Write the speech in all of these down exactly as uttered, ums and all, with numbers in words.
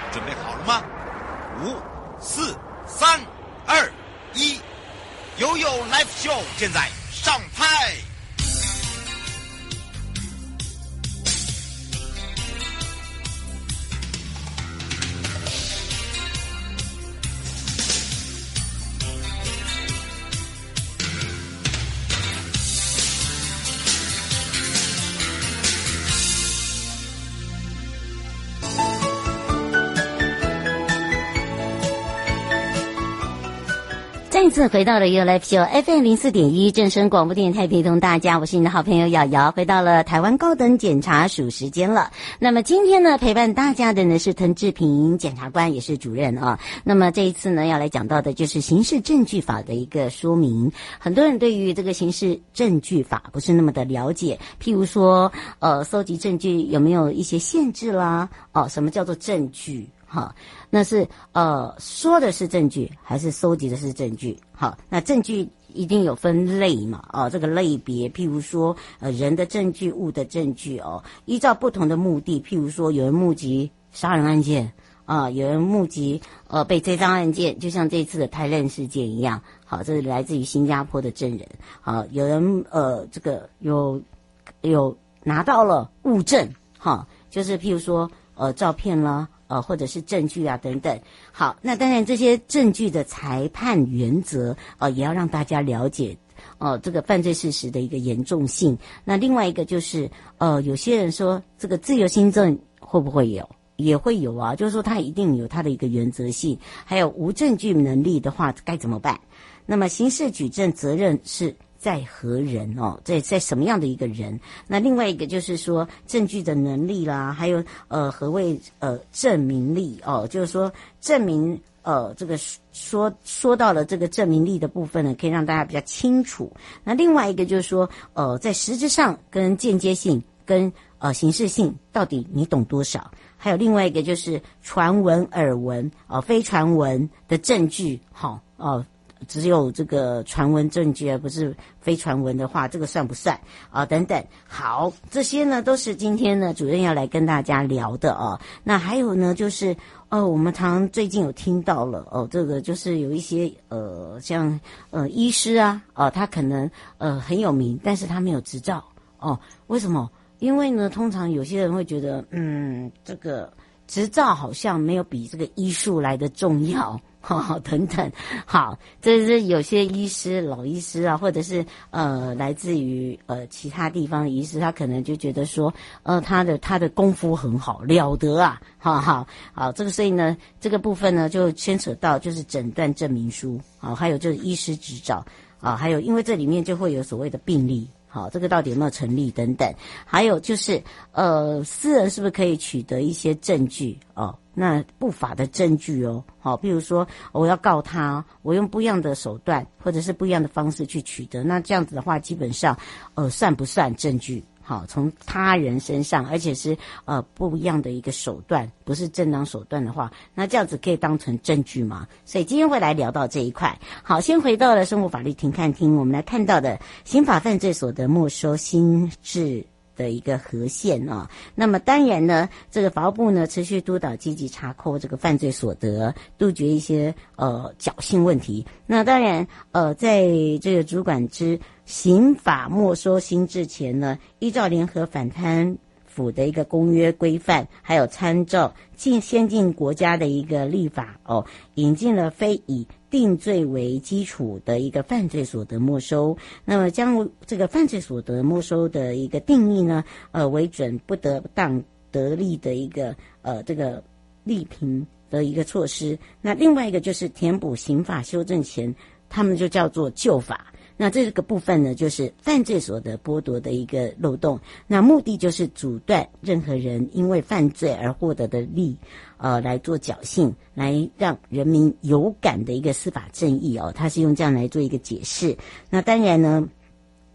准备好了吗？五、四、三、二、一，悠悠 Live Show 现在上拍。 再一次回到了 You Live Show F M 零四点一正声广播电台，陪同大家，我是你的好朋友瑶瑶，回到了台湾高等检察署时间了。那么今天呢，陪伴大家的呢是滕志平检察官，也是主任啊。那么这一次呢，要来讲到的就是刑事证据法的一个说明。很多人对于这个刑事证据法不是那么的了解，譬如说，呃，搜集证据有没有一些限制啦？哦，什么叫做证据？好，那是呃说的是证据还是搜集的是证据？好，那证据一定有分类嘛，哦，这个类别，譬如说呃人的证据、物的证据哦，依照不同的目的，譬如说有人目击杀人案件啊、呃，有人目击呃被追赃案件，就像这次的台任事件一样。好，这是来自于新加坡的证人。好，有人呃这个有有拿到了物证，哈，就是譬如说呃照片啦。呃，或者是证据啊等等。好，那当然这些证据的裁判原则，呃，也要让大家了解，呃，这个犯罪事实的一个严重性。那另外一个就是，呃，有些人说这个自由心证会不会有？也会有啊，就是说它一定有它的一个原则性。还有无证据能力的话该怎么办？那么刑事举证责任是在何人哦，在在什么样的一个人？那另外一个就是说证据的能力啦，还有呃何谓呃证明力哦，就是说证明呃这个说说到了这个证明力的部分呢，可以让大家比较清楚。那另外一个就是说呃在实质上跟间接性跟呃刑事性到底你懂多少？还有另外一个就是传闻耳闻呃非传闻的证据，好哦。呃只有这个传闻证据而不是非传闻的话，这个算不算啊？等等，好，这些呢都是今天呢主任要来跟大家聊的啊。那还有呢，就是哦，我们常最近有听到了哦，这个就是有一些呃，像呃医师啊，哦、呃，他可能呃很有名，但是他没有执照哦。为什么？因为呢，通常有些人会觉得，嗯，这个执照好像没有比这个医术来的重要。好、哦，等等，好，这是有些医师、老医师啊，或者是呃来自于呃其他地方的医师，他可能就觉得说，呃，他的他的功夫很好，了得啊，好好好，这个所以呢，这个部分呢就牵扯到就是诊断证明书，好，还有就是医师执照啊，还有因为这里面就会有所谓的病例。好，这个到底有没有成立等等，还有就是呃，私人是不是可以取得一些证据哦？那不法的证据哦，好，比如说我要告他，我用不一样的手段或者是不一样的方式去取得，那这样子的话，基本上呃算不算证据？好，从他人身上，而且是呃不一样的一个手段，不是正当手段的话，那这样子可以当成证据吗？所以今天会来聊到这一块。好，先回到了生活法律庭看厅，我们来看到的刑法犯罪所得没收新制的一个核线啊，那么当然呢，这个法务部呢持续督导积极查扣这个犯罪所得，杜绝一些呃侥幸问题。那当然呃，在这个主管之刑法没收新制前呢，依照联合反贪府的一个公约规范，还有参照进先进国家的一个立法哦，引进了非以定罪为基础的一个犯罪所得没收。那么将这个犯罪所得没收的一个定义呢，呃，为准不得当得利的一个呃这个利平的一个措施。那另外一个就是填补刑法修正前，他们就叫做旧法。那这个部分呢，就是犯罪所得剥夺的一个漏洞。那目的就是阻断任何人因为犯罪而获得的利，呃，来做侥幸，来让人民有感的一个司法正义哦。他是用这样来做一个解释。那当然呢，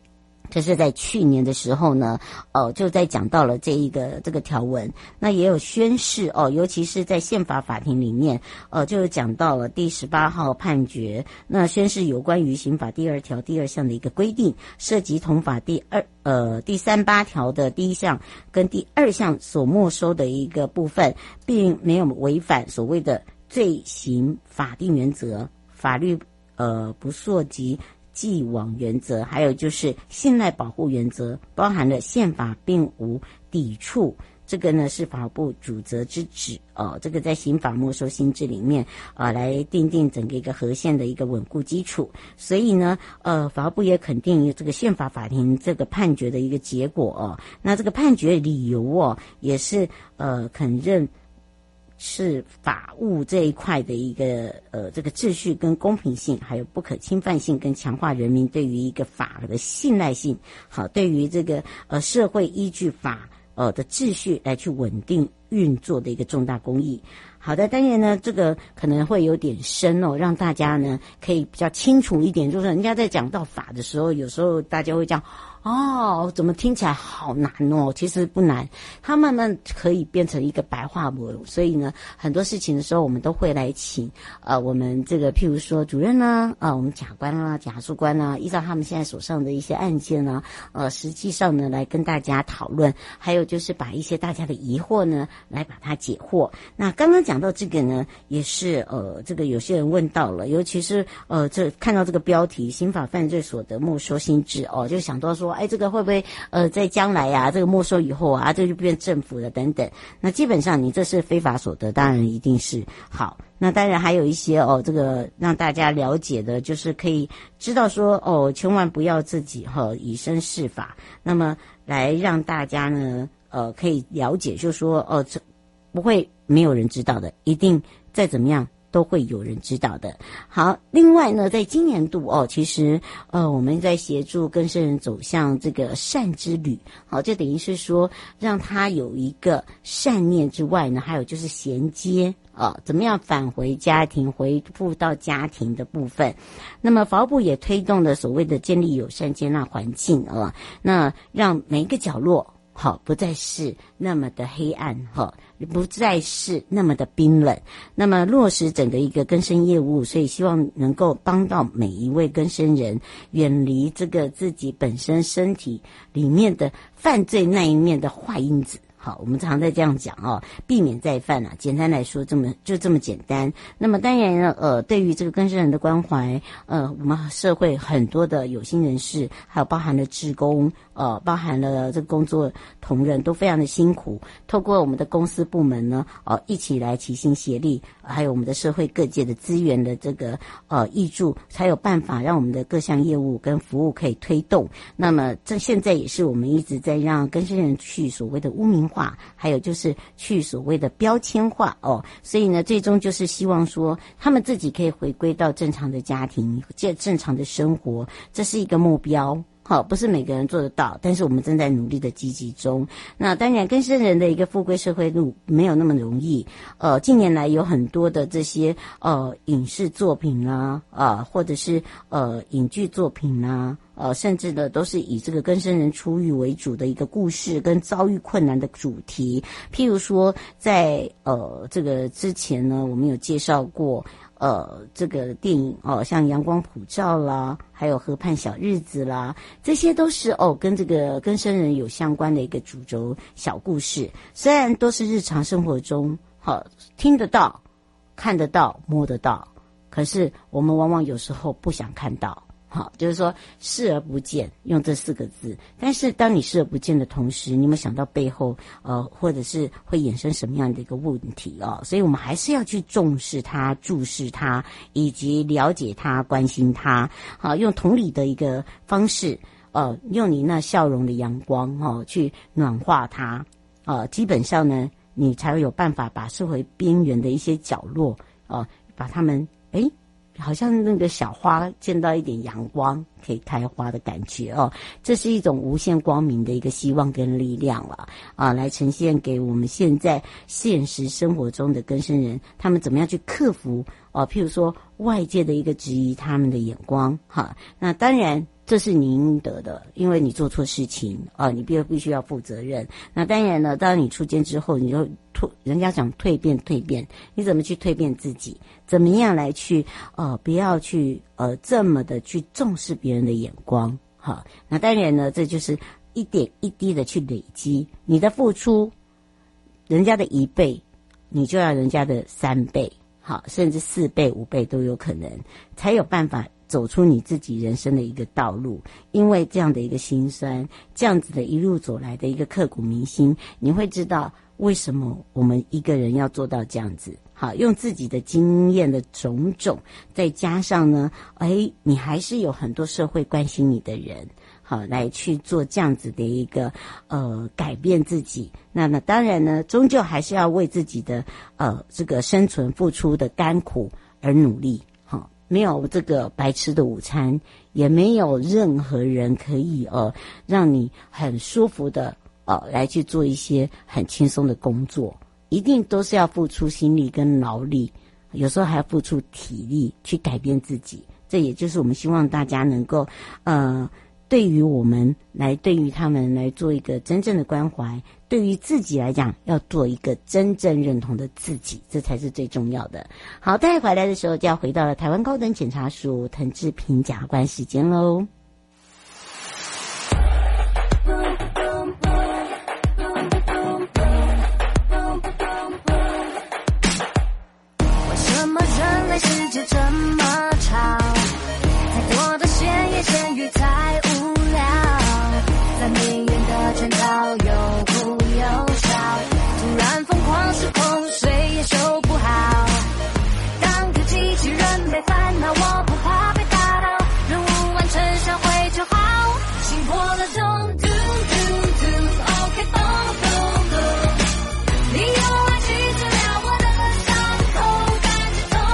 这是在去年的时候呢，呃，就在讲到了这一个这个条文，那也有宣示哦，尤其是在宪法法庭里面，呃，就讲到了第十八号判决，那宣示有关于刑法第二条第二项的一个规定，涉及同法第二呃第三八条的第一项跟第二项所没收的一个部分，并没有违反所谓的罪行法定原则、法律呃不溯及既往原则，还有就是信赖保护原则，包含了宪法并无抵触，这个呢是法务部主责之旨哦，这个在刑法没收新制里面啊、呃、来订定整个一个合宪的一个稳固基础。所以呢呃法务部也肯定这个宪法法庭这个判决的一个结果哦，那这个判决理由哦也是呃肯认是法务这一块的一个呃这个秩序跟公平性，还有不可侵犯性，跟强化人民对于一个法的信赖性，好，对于这个呃社会依据法呃的秩序来去稳定运作的一个重大公益。好的，当然呢这个可能会有点深哦，让大家呢可以比较清楚一点，就是人家在讲到法的时候，有时候大家会讲哦，怎么听起来好难哦？其实不难，它慢慢可以变成一个白话文。所以呢，很多事情的时候，我们都会来请呃我们这个譬如说主任呢，啊、呃、我们甲官啦、甲诉官啦，依照他们现在手上的一些案件呢，呃实际上呢来跟大家讨论，还有就是把一些大家的疑惑呢来把它解惑。那刚刚讲到这个呢，也是呃这个有些人问到了，尤其是呃这看到这个标题刑法犯罪所得没收新制哦，就想到说哎这个会不会呃在将来啊这个没收以后啊这就变政府了等等。那基本上你这是非法所得，当然一定是好。那当然还有一些哦这个让大家了解的，就是可以知道说哦千万不要自己哈、哦、以身试法，那么来让大家呢呃可以了解，就是说哦这不会没有人知道的，一定再怎么样都会有人知道的。好，另外呢，在今年度哦，其实呃我们在协助更生人走向这个善之旅，好，就等于是说让他有一个善念之外呢，还有就是衔接啊，怎么样返回家庭，回复到家庭的部分。那么法务部也推动了所谓的建立友善接纳环境啊，那让每一个角落好不再是那么的黑暗哈，不再是那么的冰冷，那么落实整个一个更生业务，所以希望能够帮到每一位更生人远离这个自己本身身体里面的犯罪那一面的坏因子。好，我们常在这样讲哦，避免再犯啊。简单来说，这么就这么简单。那么当然呢，呃，对于这个更生人的关怀，呃，我们社会很多的有心人士，还有包含了志工，呃，包含了这个工作同仁，都非常的辛苦。透过我们的公司部门呢，呃，一起来齐心协力，还有我们的社会各界的资源的这个呃挹注，才有办法让我们的各项业务跟服务可以推动。那么这现在也是我们一直在让更生人去所谓的污名化。还有就是去所谓的标签化哦，所以呢，最终就是希望说他们自己可以回归到正常的家庭，正常的生活，这是一个目标。好，不是每个人做得到，但是我们正在努力的积极中。那当然，更生人的一个富贵社会路没有那么容易。呃，近年来有很多的这些呃影视作品啦，啊、呃，或者是呃影剧作品啦。呃，甚至呢，都是以这个更生人出狱为主的一个故事跟遭遇困难的主题。譬如说，在呃这个之前呢，我们有介绍过呃这个电影哦，像《阳光普照》啦，还有《河畔小日子》啦，这些都是哦跟这个更生人有相关的一个主轴小故事。虽然都是日常生活中好、哦、听得到、看得到、摸得到，可是我们往往有时候不想看到。好，就是说视而不见，用这四个字。但是当你视而不见的同时，你有没有想到背后呃，或者是会衍生什么样的一个问题哦？所以我们还是要去重视它、注视它，以及了解它、关心它。好，用同理的一个方式，呃，用你那笑容的阳光哦，去暖化它。呃，基本上呢，你才会有办法把社会边缘的一些角落哦、呃，把它们诶。好像那个小花见到一点阳光可以开花的感觉哦，这是一种无限光明的一个希望跟力量了啊，来呈现给我们现在现实生活中的更生人，他们怎么样去克服哦，譬如说外界的一个质疑他们的眼光哈，那当然这是你应得的，因为你做错事情啊，你必必须要负责任。那当然呢，当你出监之后，你就蜕，人家讲蜕变蜕变，你怎么去蜕变自己？怎么样来去呃，不要去呃这么的去重视别人的眼光？好，那当然呢，这就是一点一滴的去累积你的付出，人家的一倍，你就要人家的三倍，好，甚至四倍、五倍都有可能，才有办法走出你自己人生的一个道路。因为这样的一个辛酸，这样子的一路走来的一个刻骨铭心，你会知道为什么我们一个人要做到这样子。好，用自己的经验的种种，再加上呢，哎，你还是有很多社会关心你的人，好，来去做这样子的一个呃改变自己。那么当然呢，终究还是要为自己的呃这个生存付出的甘苦而努力。好，没有这个白吃的午餐，也没有任何人可以呃让你很舒服的呃来去做一些很轻松的工作。一定都是要付出心力跟劳力，有时候还要付出体力去改变自己。这也就是我们希望大家能够呃对于我们来对于他们来做一个真正的关怀，对于自己来讲要做一个真正认同的自己，这才是最重要的。好，待会回来的时候就要回到了台湾高等检察署滕志平检察官时间咯。 世界这么吵，再多的闲言闲语太无聊，在命运的圈套又哭又笑，突然疯狂失控，谁也修不好。当个机器人被烦恼，我不怕被打倒，任务完成销毁就好，心破了咚嘟嘟嘟 OK 咚咚咚，你有爱去治疗我的伤口，感觉痛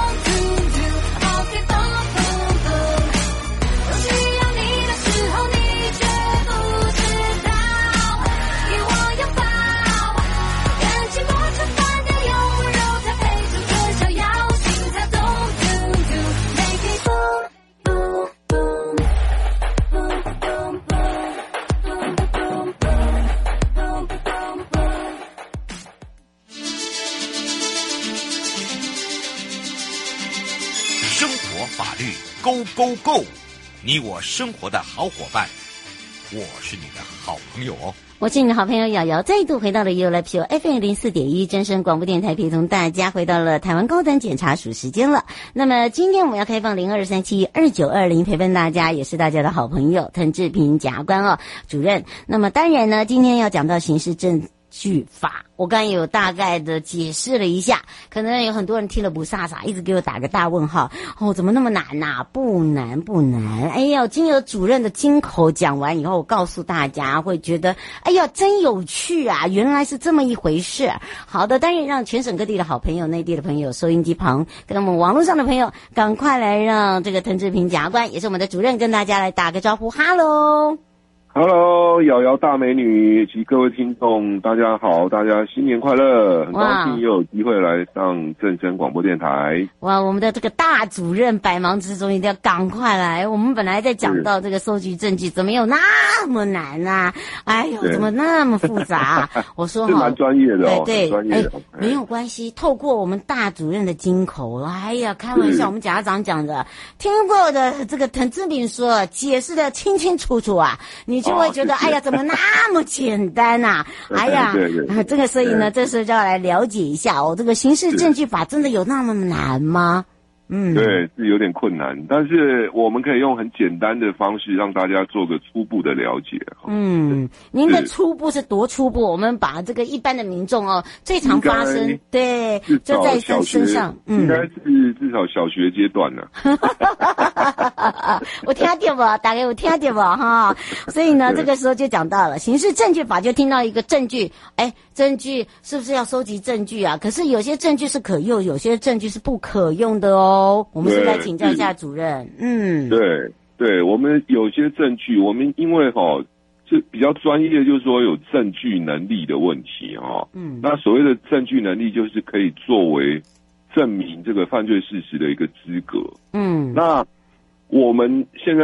Go Go Go， 你我生活的好伙伴，我是你的好朋友哦。 我是你的好朋友瑶瑶，再度回到了 You Live Show F M 零四点一真声广播电台，陪同大家回到了台湾高等检察署时间了。那么今天我们要开放零二三七二九二零陪伴大家，也是大家的好朋友滕志平检察官哦主任。那么当然呢，今天要讲到刑事证据法，我刚才有大概的解释了一下，可能有很多人听了不飒飒，一直给我打个大问号。哦，怎么那么难呐、啊？不难不难。哎呀，经由主任的金口讲完以后，我告诉大家会觉得，哎呀，真有趣啊！原来是这么一回事。好的，当然让全省各地的好朋友、内地的朋友、收音机旁跟我们网络上的朋友，赶快来让这个滕志平检察官，也是我们的主任，跟大家来打个招呼，哈喽。 Hello， 瑶瑶大美女及各位听众，大家好，大家新年快乐！很高兴又有机会来上正声广播电台。 哇，我们的这个大主任百忙之中一定要赶快来。我们本来在讲到这个收集证据，怎么有那么难啊？哎呦，怎么那么复杂、啊？我说哈， 是蛮专业的哦， 对对， 哎， 没有关系，透过我们大主任的金口，哎呀，开玩笑，我们检察长讲的，听过的这个滕志平说，解释的清清楚楚啊，你。就会觉得、哦、哎呀，怎么那么简单啊？哎呀， 对对对啊，这个所以呢，这时候就要来了解一下哦，这个刑事证据法真的有那么难吗？嗯， 对，是有点困难，但是我们可以用很简单的方式让大家做个初步的了解。 嗯，您的初步是多初步？我们把这个一般的民众哦，最常发生，对，就在身身上，嗯， 应该是至少小学阶段呢、 啊。我听到不？大概我听到不？哈，所以呢，这个时候就讲到了刑事证据法，就听到一个证据，哎，证据是不是要收集证据啊？可是有些证据是可用，有些证据是不可用的哦。我们是来请教一下主任。嗯， 对对，我们有些证据，我们因为哈、哦、是比较专业，就是说有证据能力的问题哈、哦。嗯，那所谓的证据能力，就是可以作为证明这个犯罪事实的一个资格。嗯，那我们现在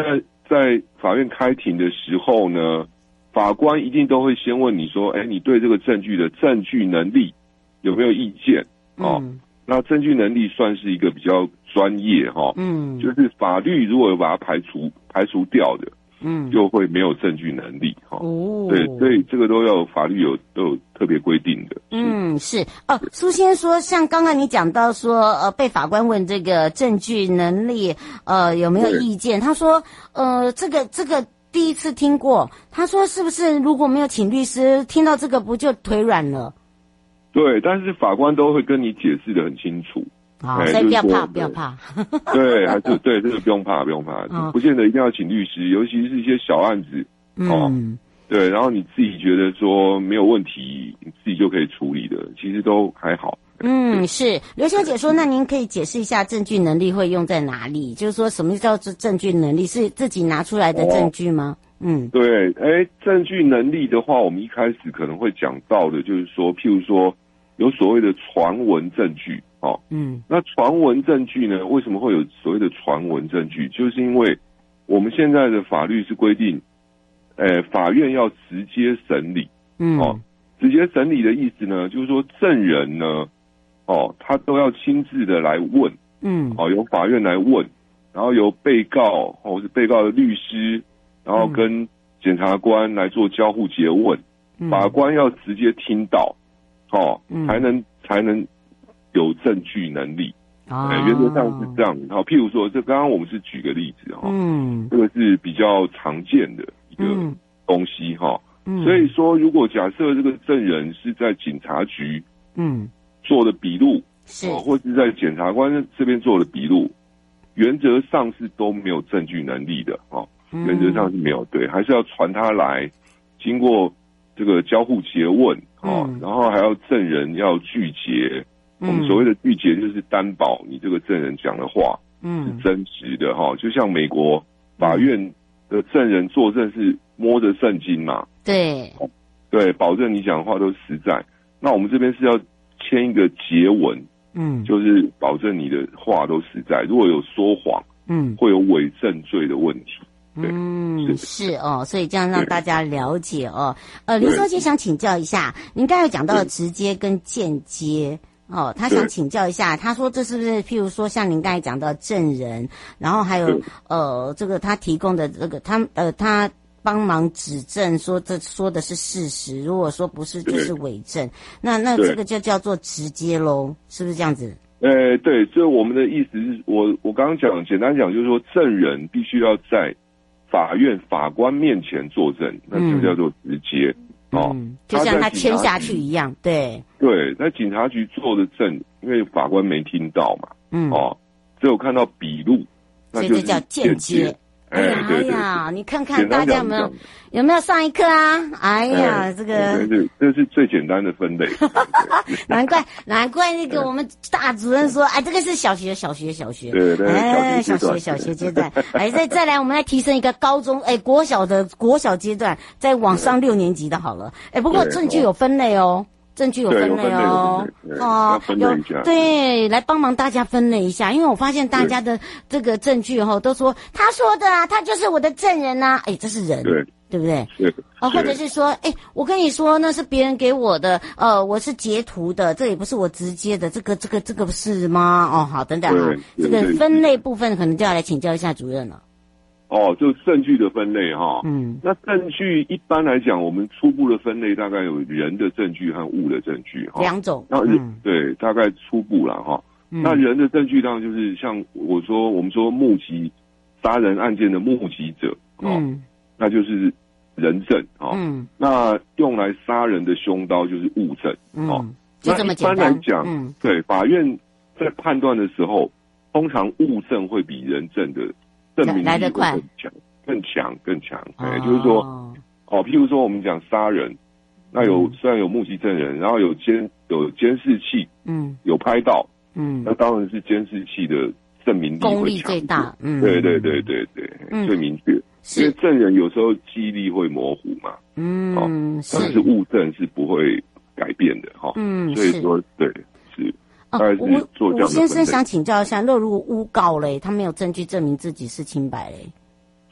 在法院开庭的时候呢，法官一定都会先问你说，哎，你对这个证据的证据能力有没有意见？哦，嗯、那证据能力算是一个比较专业哈，嗯，就是法律如果有把它排除排除掉的，嗯，就会没有证据能力哈。哦，对，所以这个都要法律有都有特别规定的。 嗯，是哦。苏先说，像刚刚你讲到说，呃，被法官问这个证据能力，呃，有没有意见？他说，呃，这个这个第一次听过。他说，是不是如果没有请律师，听到这个不就腿软了？ 对，但是法官都会跟你解释得很清楚。 好，所以不要怕，不要怕。 对，还是对，这个不用怕，不用怕，哦、不见得一定要请律师，尤其是一些小案子，哦，嗯、对，然后你自己觉得说没有问题，你自己就可以处理的，其实都还好。 嗯，是刘小姐说，那您可以解释一下证据能力会用在哪里？就是说什么叫做证据能力？是自己拿出来的证据吗？哦、嗯， 对，哎，证据能力的话，我们一开始可能会讲到的，就是说，譬如说有所谓的传闻证据。哦，嗯，那传闻证据呢？为什么会有所谓的传闻证据？就是因为我们现在的法律是规定，呃，法院要直接审理，嗯，哦，直接审理的意思呢，就是说证人呢，哦，他都要亲自的来问，嗯，哦，由法院来问，然后由被告或是被告的律师，然后跟检察官来做交互诘问，嗯、法官要直接听到，哦，嗯、才能才能。有证据能力，哦、原则上是这样。好，譬如说，这刚刚我们是举个例子哈，嗯，这个是比较常见的一个东西哈。嗯，所以说，如果假设这个证人是在警察局，嗯，做的笔录，是、哦，或是在检察官这边做的笔录，原则上是都没有证据能力的哦。原则上是没有，对，还是要传他来，经过这个交互诘问哦，嗯、然后还要证人要具结。我们所谓的具结就是担保你这个证人讲的话是真实的哈，就像美国法院的证人作证是摸着圣经嘛， 对， 对，保证你讲的话都实在。那我们这边是要签一个结文，嗯，就是保证你的话都实在。如果有说谎，嗯，会有伪证罪的问题。 嗯，是哦，所以这样让大家了解哦。呃，林小姐想请教一下，您刚才有讲到直接跟间接。哦，他想请教一下，他说这是不是譬如说像您刚才讲到证人，然后还有呃这个他提供的这个他呃他帮忙指证说这说的是事实，如果说不是就是伪证，那那这个就叫做直接咯，是不是这样子？ 呃，对，所以我们的意思是我我刚刚讲简单讲就是说证人必须要在法院法官面前作证，那就叫做直接。嗯哦、 嗯，就像他签下去一样，对对，在警察局做的证，因为法官没听到嘛，嗯，哦，只有看到笔录，那就所以这叫间接。哎呀，哎呀，你看看大家有没有有没有上一课啊？哎呀，哎、这个对对，这是最简单的分类。 难怪难怪那个我们大主任说，哎，这个是小学小学小学， 对对， 哎，小学小学阶段，哎，再再来我们来提升一个高中，哎，国小的国小阶段，再往上六年级的好了。哎，不过证据有分类哦。证据有分类哦， 哦，有对，来帮忙大家分类一下，因为我发现大家的这个证据哈，都说他说的啊，他就是我的证人呐、啊，哎，这是人， 对， 对不对？对，哦，或者是说，哎，我跟你说那是别人给我的，呃，我是截图的，这也不是我直接的，这个这个这个是吗？哦，好，等等哈，这个分类部分可能就要来请教一下主任了。 哦，就证据的分类哈，嗯，那证据一般来讲，我们初步的分类大概有人的证据和物的证据哈， 两种， 那、嗯、对，大概初步啦哈、嗯。那人的证据当然就是像我说，我们说目击杀人案件的目击者，嗯，那就是人证啊，嗯，那用来杀人的凶刀就是物证，哦、嗯， 就这么简单。 一般来讲，嗯，对，法院在判断的时候，通常物证会比人证的证明力会更强，更强，更强。哎、哦，就是说，哦，譬如说我们讲杀人，那有、嗯、虽然有目击证人，然后有监有监视器，嗯，有拍到，嗯，那当然是监视器的证明力功力最大，嗯， 对对对对对，嗯、最明确。因为证人有时候记忆力会模糊嘛，嗯，哦、但是物证是不会改变的哈，嗯，所以说对是。 哦，吴吴先生想请教一下，那如果诬告嘞，他没有证据证明自己是清白嘞？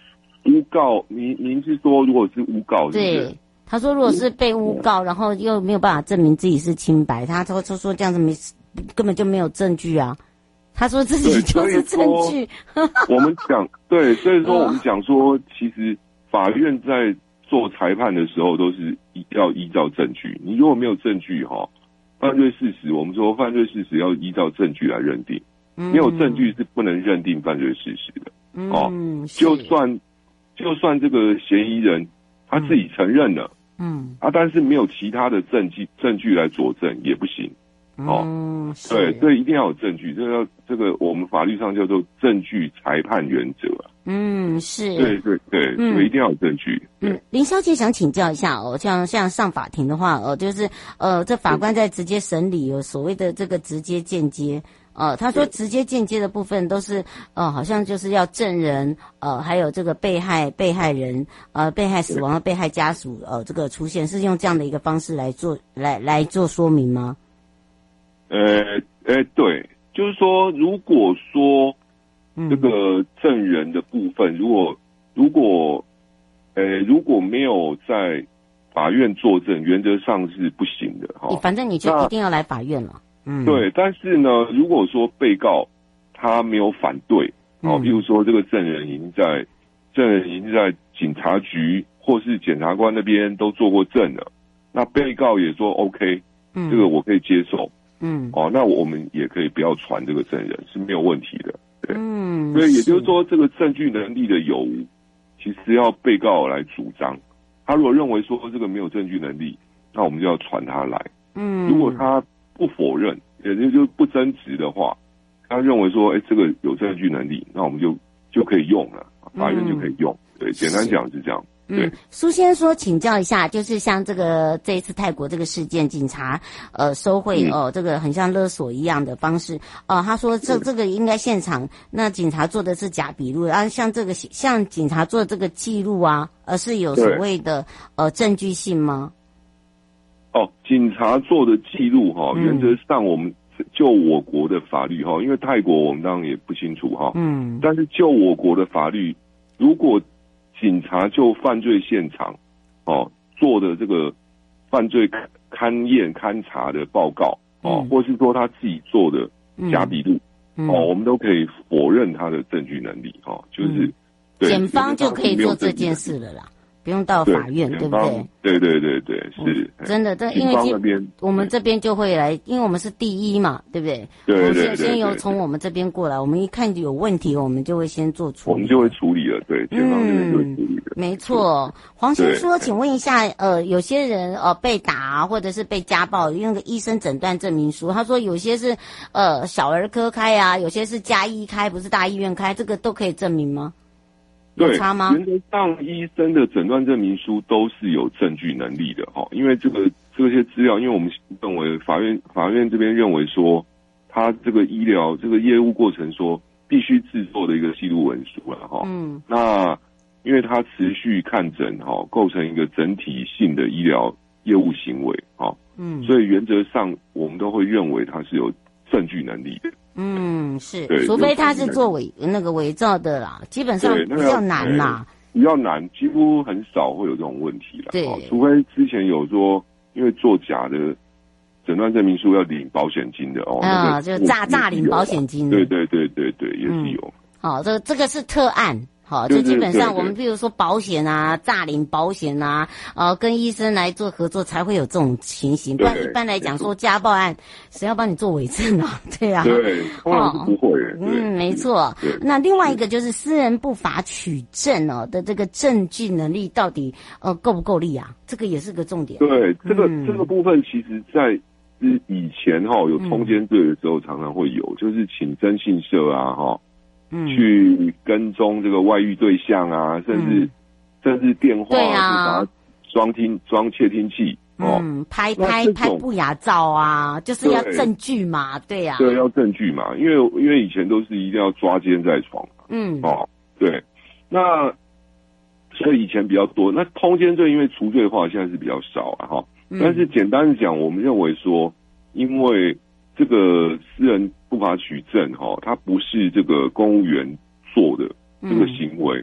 诬告，您您是说如果是诬告是不是？ 对，他说如果是被诬告，然后又没有办法证明自己是清白，他说说说这样子没根本就没有证据啊。他说自己就是证据。 我们讲对，所以说我们讲说，其实法院在做裁判的时候都是要依照证据。你如果没有证据哈，犯罪事实，我们说犯罪事实要依照证据来认定，没有证据是不能认定犯罪事实的。 嗯， 哦，就算就算这个嫌疑人他自己承认了，嗯啊，但是没有其他的证据证据来佐证也不行。哦， 嗯， 对，所以一定要有证据，这要这个我们法律上叫做证据裁判原则。 嗯，是， 对对对，嗯，所以一定要有证据。 嗯，林小姐想请教一下哦，像像上法庭的话，呃，就是呃，这法官在直接审理有所谓的这个直接间接。呃，他说直接间接的部分都是呃，好像就是要证人呃，还有这个被害被害人呃，被害死亡的被害家属呃，这个出现是用这样的一个方式来做来来做说明吗？ 呃，呃，对，就是说，如果说这个证人的部分，如果如果呃如果没有在法院作证，原则上是不行的哈。 反正你就一定要来法院了。嗯， 对，但是呢，如果说被告他没有反对，哦，比如说这个证人已经在证人已经在警察局或是检察官那边都做过证了，那被告也说 OK， 嗯，这个我可以接受。嗯，哦，那我们也可以不要传这个证人是没有问题的，对，嗯，所以也就是说，这个证据能力的有无，其实要被告来主张。他如果认为说这个没有证据能力，那我们就要传他来。嗯，如果他不否认，也就是不争执的话，他认为说，哎，这个有证据能力，那我们就就可以用了，法院就可以用。嗯、对，简单讲是这样。 嗯，苏先说，请教一下，就是像这个这一次泰国这个事件，警察呃收贿哦、呃，这个很像勒索一样的方式哦、呃。他说这这个应该现场，那警察做的是假笔录，然后像这个像警察做这个记录啊，而是有所谓的呃证据性吗？ 哦，警察做的记录哈，原则上我们就我国的法律哈，因为泰国我们当然也不清楚哈，嗯，但是就我国的法律，如果警察就犯罪现场，哦，做的这个犯罪勘验勘查的报告，哦，嗯、或是说他自己做的假笔录，嗯、哦，我们都可以否认他的证据能力，哦，就是、 嗯、检方就可以做这件事了啦。不用到法院， 对, 对不对？ 对对对对，是、 嗯、真的。这因为我们这边就会来，因为我们是第一嘛，对不对？ 对对 对, 对, 对, 对。先由从我们这边过来，我们一看有问题，我们就会先做处理， 我们就会处理了。对，检方这边就会处理的。 嗯、没错。黄先说，请问一下，呃，有些人呃被打或者是被家暴，用个医生诊断证明书，他说有些是呃小儿科开啊，有些是家医开，不是大医院开，这个都可以证明吗？ 对， 差吗？ 原则上，医生的诊断证明书都是有证据能力的哈，因为这个这些资料，因为我们认为法院法院这边认为说，他这个医疗这个业务过程说必须制作的一个记录文书了哈。嗯，那因为他持续看诊哈，构成一个整体性的医疗业务行为哈。嗯，所以原则上我们都会认为他是有证据能力的。 嗯，是，除非他是做伪那个伪造的啦，基本上比较难啦， 比较难，几乎很少会有这种问题啦。 对、 哦，除非之前有说，因为做假的诊断证明书要领保险金的哦， 啊、 那个，就诈诈领保险金的， 对对对对对，也是有。 好、嗯哦，这个这个是特案。好，就基本上我们比如说保险啊、诈领保险啊，呃，跟医生来做合作才会有这种情形。不然一般来讲说家暴案，谁要帮你做伪证啊？对啊， 对，通常是不会。 嗯，没错。那另外一个就是私人不法取证哦的这个证据能力到底呃够不够力啊？这个也是个重点。 对，这个、嗯、这个部分其实在以前哈、哦、有通奸罪的时候常常会有，嗯、就是请征信社啊哈。哦嗯，去跟踪这个外遇对象啊，甚至、嗯、甚至电话， 对啊， 装听装窃听器，哦， 嗯，拍拍拍不雅照啊，就是要证据嘛，对呀、啊， 对，要证据嘛，因为因为以前都是一定要抓奸在床，嗯，哦，对，那所以以前比较多，那通奸罪因为除罪化现在是比较少啊，哈、嗯，但是简单的讲，我们认为说，因为这个私人不法取证哈，它不是这个公务员做的这个行为，嗯、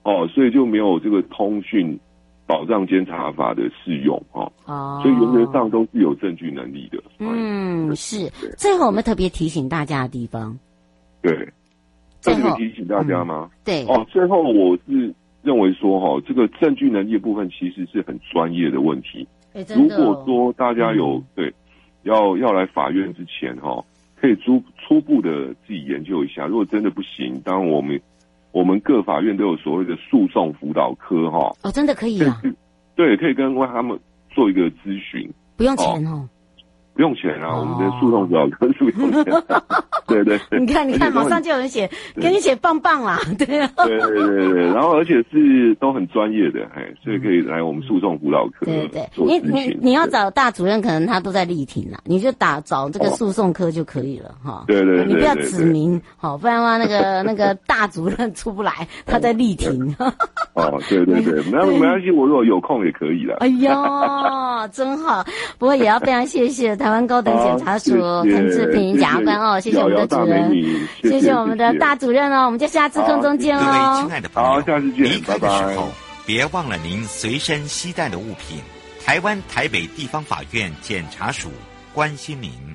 哦，所以就没有这个通讯保障监察法的适用哦。哦，所以原则上都是有证据能力的。 嗯，是。最后我们特别提醒大家的地方。 对。特别提醒大家吗？ 嗯、对。 哦，最后我是认为说哈、哦，这个证据能力的部分其实是很专业的问题。 欸真的哦、 如果说大家有、嗯、对要要来法院之前哈、哦，可以初初步的自己研究一下。如果真的不行，当然我们我们各法院都有所谓的诉讼辅导科哈、哦。 哦，真的可以啊。 对，可以跟他们做一个咨询， 不用钱哦。 不用钱啊，哦、我们的诉讼辅导科是不用钱、啊。对对对， 你看你看，马上就有人写，给你写棒棒啦，对啊。 对对对对，然后而且是都很专业的，哎，所以可以来我们诉讼辅导科对对对，你你你要找大主任，可能他都在力挺啦，你就打找这个诉讼科就可以了哈。 对对对， 你不要指名，好，不然的话那个那个大主任出不来，他在力挺。 哦，对对对，没没关系，我如果有空也可以的。 哎呀，真好，不过也要非常谢谢台湾高等检察署陈志平检察官哦，谢谢我们的主任，谢谢我们的大主任哦，我们就下次空中见哦。 各位亲爱的朋友， 好，下次见， 离开的时候别忘了您随身携带的物品。台湾台北地方法院检察署关心您。